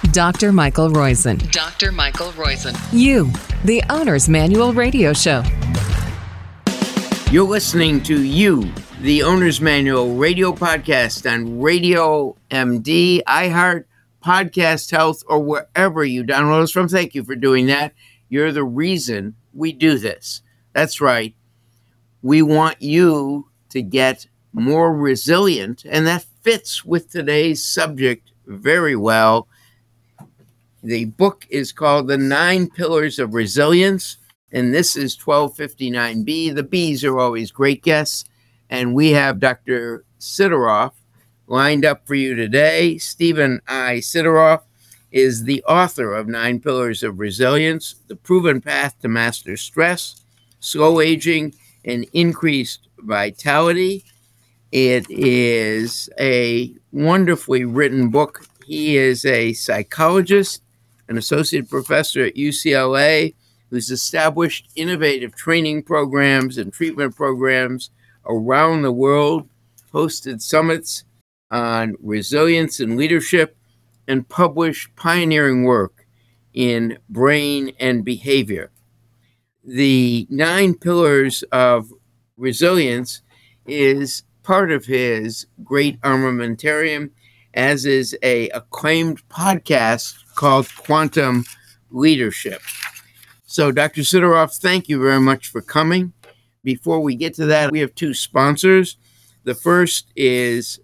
Dr. Michael Roizen. Dr. Michael Roizen. You, the Owner's Manual Radio Show. You're listening to You, the Owner's Manual Radio Podcast on Radio MD, iHeart, Podcast Health, or wherever you download us from. Thank you for doing that. You're the reason we do this. That's right. We want you to get more resilient, and that fits with today's subject very well. The book is called The 9 Pillars of Resilience, and this is 1259B. The Bs are always great guests, and we have Dr. Sideroff lined up for you today. Stephen I. Sideroff is the author of 9 Pillars of Resilience, The Proven Path to Master Stress, Slow Aging, and Increased Vitality. It is a wonderfully written book. He is a psychologist, an associate professor at UCLA, who's established innovative training programs and treatment programs around the world, hosted summits on resilience and leadership, and published pioneering work in brain and behavior. The 9 Pillars of Resilience is part of his great armamentarium, as is a acclaimed podcast called Quantum Leadership. So, Dr. Sideroff, thank you very much for coming. Before we get to that, we have 2 sponsors. The first is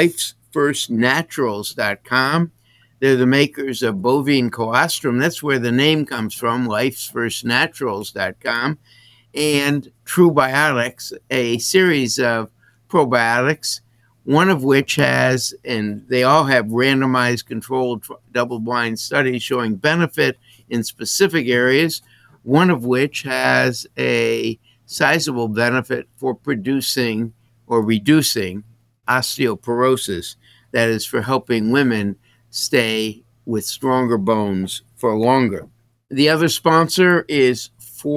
lifesfirstnaturals.com. They're the makers of bovine colostrum. That's where the name comes from, lifesfirstnaturals.com. And True Biotics, a series of probiotics, one of which has, and they all have randomized controlled double-blind studies showing benefit in specific areas, one of which has a sizable benefit for producing or reducing osteoporosis, that is, for helping women stay with stronger bones for longer. The other sponsor is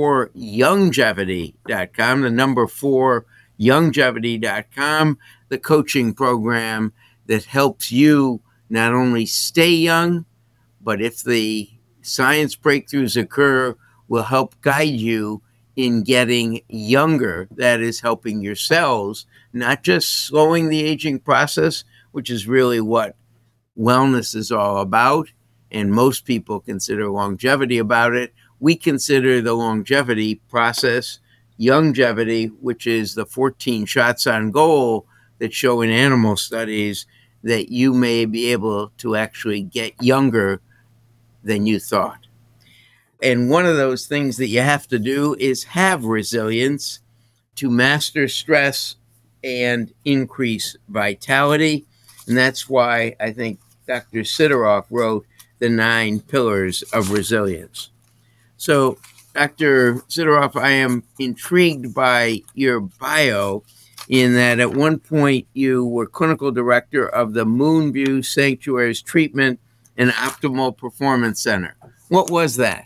4Youngevity.com, the number 4 Youngevity.com, the coaching program that helps you not only stay young, but if the science breakthroughs occur, will help guide you in getting younger. That is, helping your cells, not just slowing the aging process, which is really what wellness is all about, and most people consider longevity about it. We consider the longevity process Youngevity, which is the 14 shots on goal that show in animal studies that you may be able to actually get younger than you thought. And one of those things that you have to do is have resilience to master stress and increase vitality. And that's why I think Dr. Sideroff wrote The 9 Pillars of Resilience. So, Dr. Sideroff, I am intrigued by your bio in that at one point you were clinical director of the Moonview Sanctuary's Treatment and Optimal Performance Center. What was that?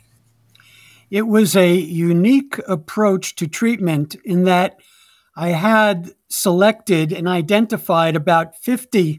It was a unique approach to treatment in that I had selected and identified about 50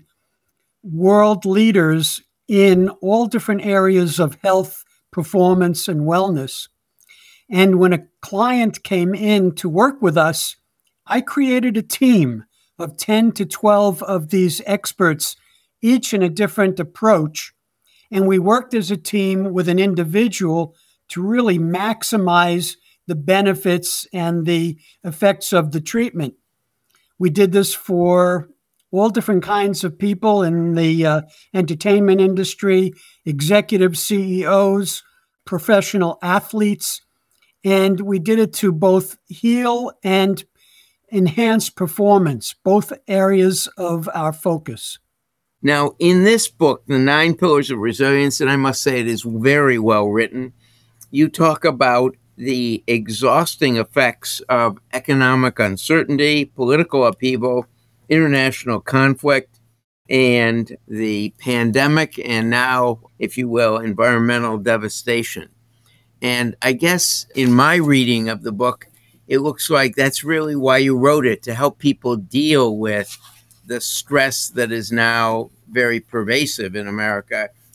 world leaders in all different areas of health, performance, and wellness. And when a client came in to work with us, I created a team of 10 to 12 of these experts, each in a different approach. And we worked as a team with an individual to really maximize the benefits and the effects of the treatment. We did this for all different kinds of people in the entertainment industry, executive CEOs, professional athletes, and we did it to both heal and enhance performance, both areas of our focus. Now, in this book, The 9 Pillars of Resilience, and I must say it is very well written, you talk about the exhausting effects of economic uncertainty, political upheaval, international conflict, and the pandemic, and now, if you will, environmental devastation. And I guess in my reading of the book, it looks like that's really why you wrote it, to help people deal with the stress that is now very pervasive in America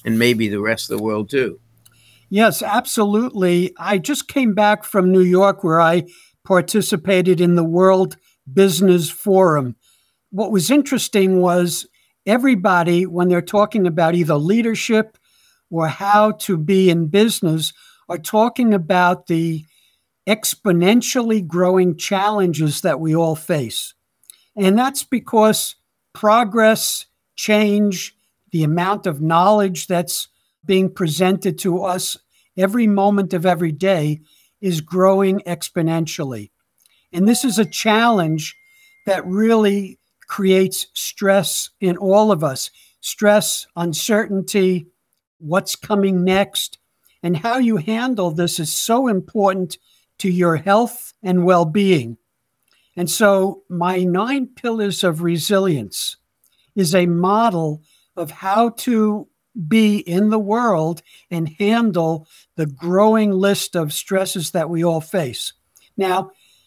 and maybe the rest of the world too. Yes, absolutely. I just came back from New York where I participated in the World Business Forum. What was interesting was everybody, when they're talking about either leadership or how to be in business, are talking about the exponentially growing challenges that we all face. And that's because progress, change, the amount of knowledge that's being presented to us every moment of every day is growing exponentially. And this is a challenge that really creates stress in all of us. Stress, uncertainty, what's coming next, and how you handle this is so important to your health and well-being. And so my 9 pillars of resilience is a model of how to be in the world and handle the growing list of stresses that we all face. Now,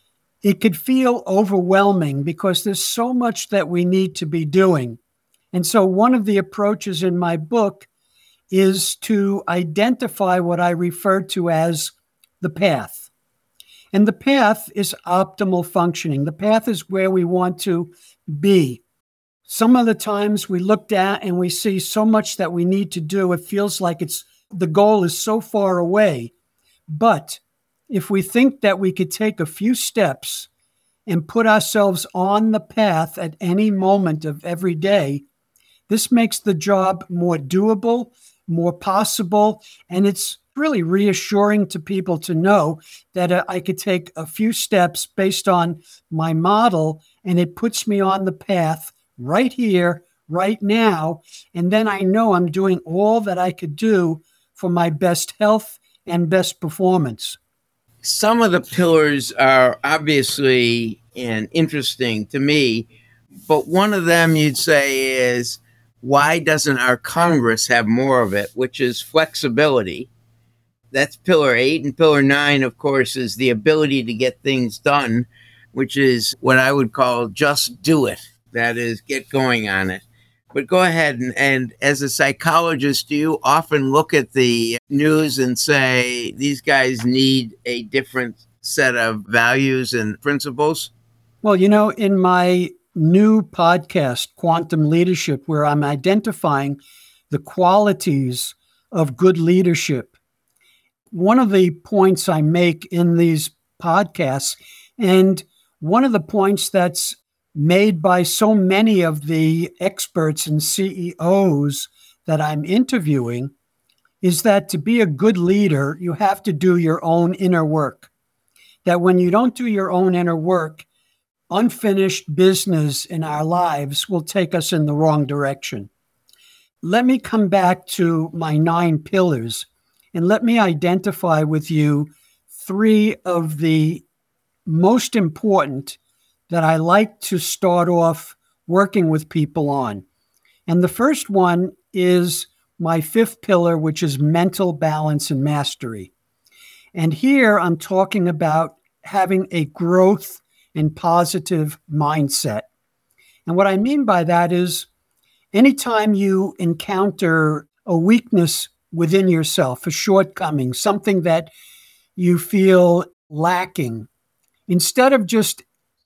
it could feel overwhelming because there's so much that we need to be doing. And so one of the approaches in my book is to identify what I refer to as the path. And the path is optimal functioning. The path is where we want to be. Some of the times we look at and we see so much that we need to do, it feels like the goal is so far away. But if we think that we could take a few steps and put ourselves on the path at any moment of every day, this makes the job more doable, more possible, and it's really reassuring to people to know that I could take a few steps based on my model, and it puts me on the path right here, right now, and then I know I'm doing all that I could do for my best health and best performance. Some of the pillars are obviously and interesting to me, but one of them you'd say is, why doesn't our Congress have more of it, which is flexibility? That's pillar 8. And pillar 9, of course, is the ability to get things done, which is what I would call just do it. That is, get going on it. But go ahead. And as a psychologist, do you often look at the news and say, these guys need a different set of values and principles? Well, in my new podcast, Quantum Leadership, where I'm identifying the qualities of good leadership, one of the points I make in these podcasts, and one of the points that's made by so many of the experts and CEOs that I'm interviewing, is that to be a good leader, you have to do your own inner work. That when you don't do your own inner work, unfinished business in our lives will take us in the wrong direction. Let me come back to my 9 pillars, and let me identify with you 3 of the most important that I like to start off working with people on. And the first one is my 5th pillar, which is mental balance and mastery. And here I'm talking about having a growth and positive mindset. And what I mean by that is anytime you encounter a weakness within yourself, a shortcoming, something that you feel lacking, instead of just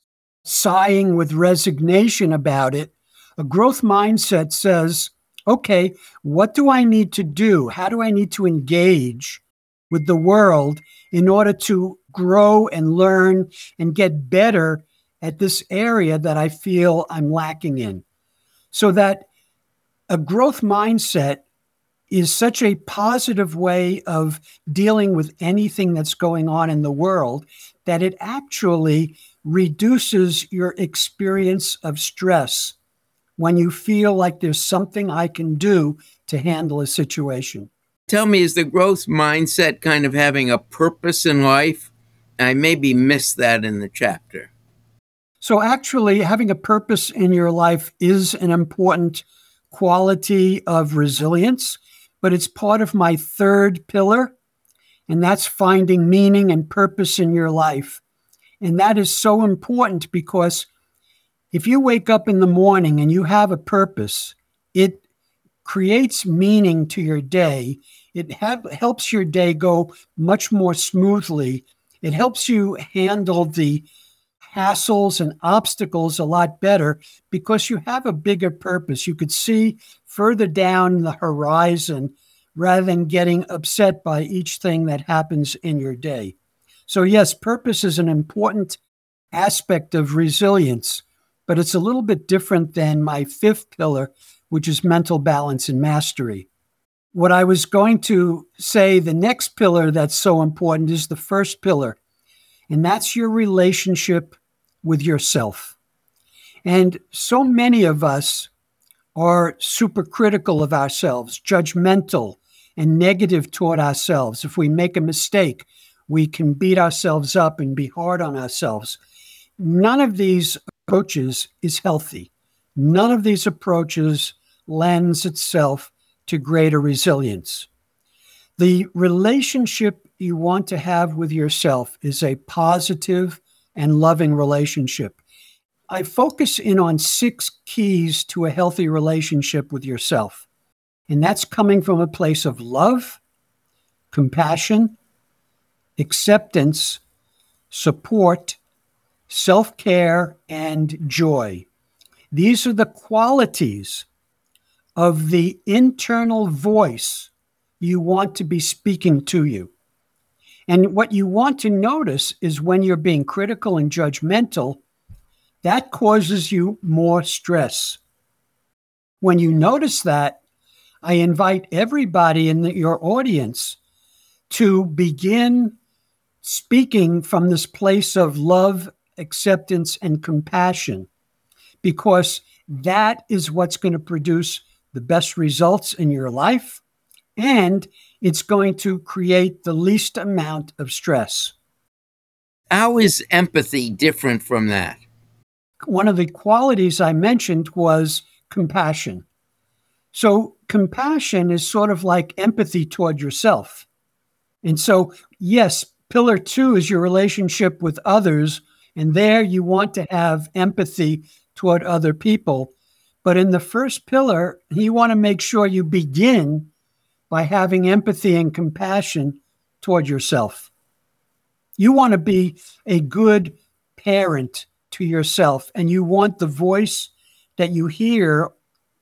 sighing with resignation about it, a growth mindset says, okay, what do I need to do? How do I need to engage with the world in order to grow and learn and get better at this area that I feel I'm lacking in? So that a growth mindset is such a positive way of dealing with anything that's going on in the world that it actually reduces your experience of stress when you feel like there's something I can do to handle a situation. Tell me, is the growth mindset kind of having a purpose in life? I maybe missed that in the chapter. So actually, having a purpose in your life is an important quality of resilience, but it's part of my 3rd pillar, and that's finding meaning and purpose in your life. And that is so important because if you wake up in the morning and you have a purpose, it creates meaning to your day. It helps your day go much more smoothly. It helps you handle the hassles and obstacles a lot better because you have a bigger purpose. You could see further down the horizon rather than getting upset by each thing that happens in your day. So yes, purpose is an important aspect of resilience, but it's a little bit different than my fifth pillar, which is mental balance and mastery. What I was going to say, the next pillar that's so important is the first pillar, and that's your relationship with yourself. And so many of us are super critical of ourselves, judgmental and negative toward ourselves. If we make a mistake, we can beat ourselves up and be hard on ourselves. None of these approaches is healthy. None of these approaches lends itself to greater resilience. The relationship you want to have with yourself is a positive and loving relationship. I focus in on 6 keys to a healthy relationship with yourself. And that's coming from a place of love, compassion, acceptance, support, self-care, and joy. These are the qualities of the internal voice you want to be speaking to you. And what you want to notice is when you're being critical and judgmental, that causes you more stress. When you notice that, I invite everybody in your audience to begin speaking from this place of love, acceptance, and compassion, because that is what's going to produce the best results in your life, and it's going to create the least amount of stress. How is empathy different from that? One of the qualities I mentioned was compassion. So compassion is sort of like empathy toward yourself. And so, yes, pillar 2 is your relationship with others. And there you want to have empathy toward other people. But in the first pillar, you want to make sure you begin by having empathy and compassion toward yourself. You want to be a good parent to yourself, and you want the voice that you hear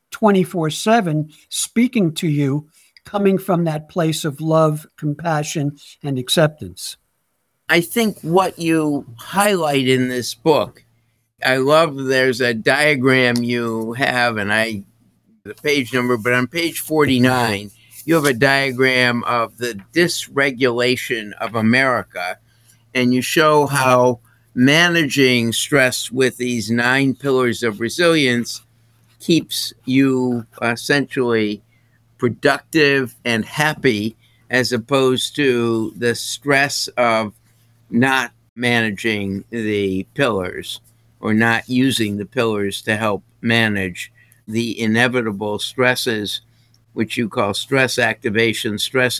24/7 speaking to you coming from that place of love, compassion, and acceptance. I think what you highlight in this book, I love there's a diagram you have, and the page number, but on page 49, you have a diagram of the dysregulation of America, and you show how managing stress with these 9 pillars of resilience keeps you essentially productive and happy, as opposed to the stress of not managing the pillars or not using the pillars to help manage the inevitable stresses, which you call stress activation,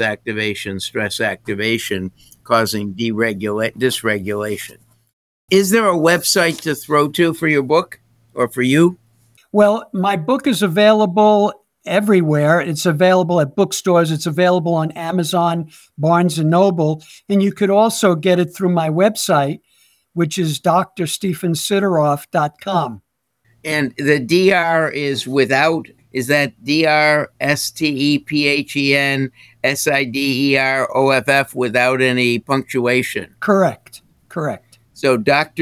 causing dysregulation. Is there a website to throw to for your book or for you? Well, my book is available everywhere. It's available at bookstores. It's available on Amazon, Barnes & Noble. And you could also get it through my website, which is drstephensideroff.com. And the DR is without, is that DrStephenSideroff without any punctuation? Correct. So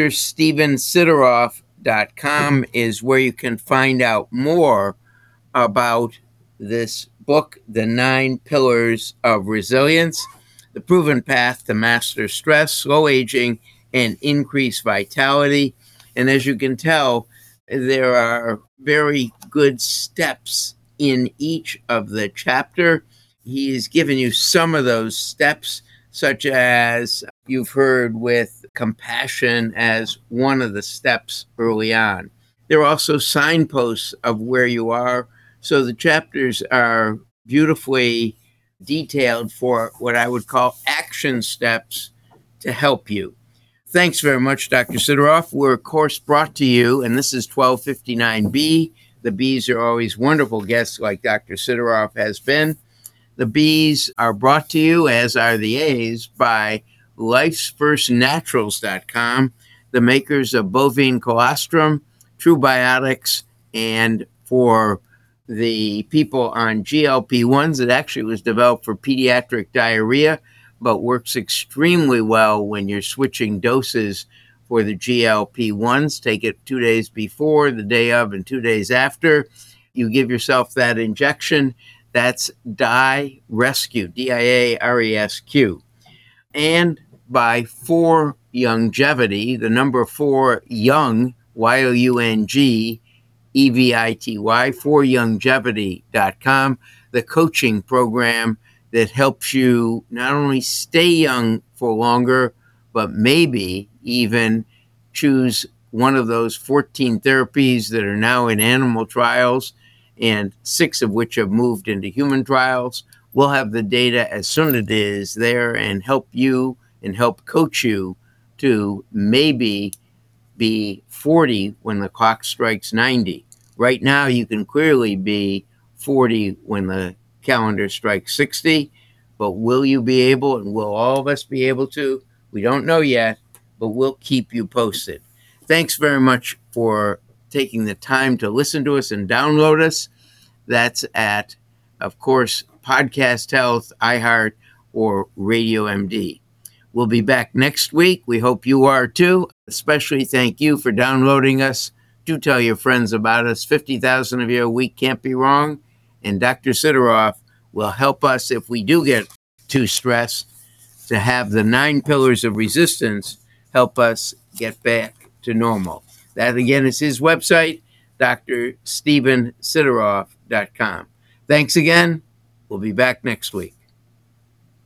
drstephensideroff.com is where you can find out more about this book, The 9 Pillars of Resilience, The Proven Path to Master Stress, Slow Aging, and Increase Vitality. And as you can tell, there are very good steps in each of the chapter. He's given you some of those steps, such as you've heard with compassion as one of the steps early on. There are also signposts of where you are. So the chapters are beautifully detailed for what I would call action steps to help you. Thanks very much, Dr. Sideroff. We're, of course, brought to you, and this is 1259B, The bees are always wonderful guests like Dr. Sidoroff has been. The bees are brought to you, as are the A's, by lifesfirstnaturals.com, the makers of bovine colostrum, True Biotics, and for the people on GLP-1s, it actually was developed for pediatric diarrhea, but works extremely well when you're switching doses for the GLP-1s. Take it 2 days before, the day of, and 2 days after. You give yourself that injection. That's DiaResQ, DiaResQ. And by 4Youngevity, the number 4 Young, YOUNG, EVITY, 4Youngevity.com, the coaching program that helps you not only stay young for longer, but maybe even choose one of those 14 therapies that are now in animal trials, and 6 of which have moved into human trials. We'll have the data as soon as it is there and help you and help coach you to maybe be 40 when the clock strikes 90. Right now, you can clearly be 40 when the calendar strikes 60, but will you be able, and will all of us be able to? We don't know yet, but we'll keep you posted. Thanks very much for taking the time to listen to us and download us. That's at, of course, Podcast Health, iHeart, or Radio MD. We'll be back next week. We hope you are too. Especially thank you for downloading us. Do tell your friends about us. 50,000 of you a week can't be wrong. And Dr. Sidoroff will help us if we do get too stressed to have the 9 pillars of resistance help us get back to normal. That again is his website, drstevensidoroff.com. Thanks again. We'll be back next week.